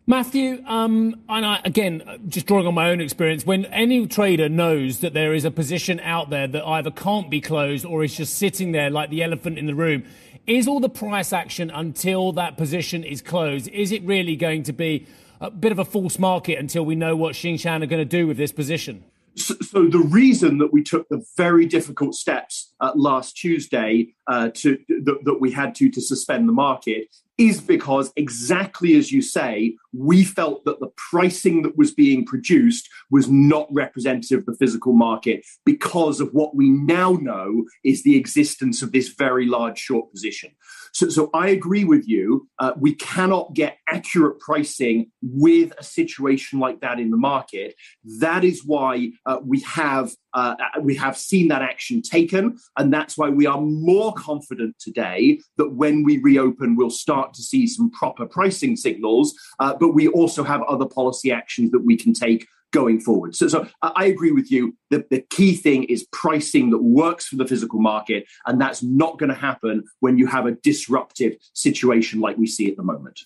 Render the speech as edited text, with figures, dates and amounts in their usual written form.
Matthew, again, just drawing on my own experience, when any trader knows that there is a position out there that either can't be closed or is just sitting there like the elephant in the room, is all the price action until that position is closed? Is it really going to be a bit of a false market until we know what Tsingshan are going to do with this position? So the reason that we took the very difficult steps last Tuesday that we had to suspend the market is because, exactly as you say, we felt that the pricing that was being produced was not representative of the physical market because of what we now know is the existence of this very large short position. So I agree with you. We cannot get accurate pricing with a situation like that in the market. That is why we have seen that action taken, and that's why we are more confident today that when we reopen, we'll start to see some proper pricing signals. But we also have other policy actions that we can take going forward. So I agree with you. The key thing is pricing that works for the physical market, and that's not going to happen when you have a disruptive situation like we see at the moment.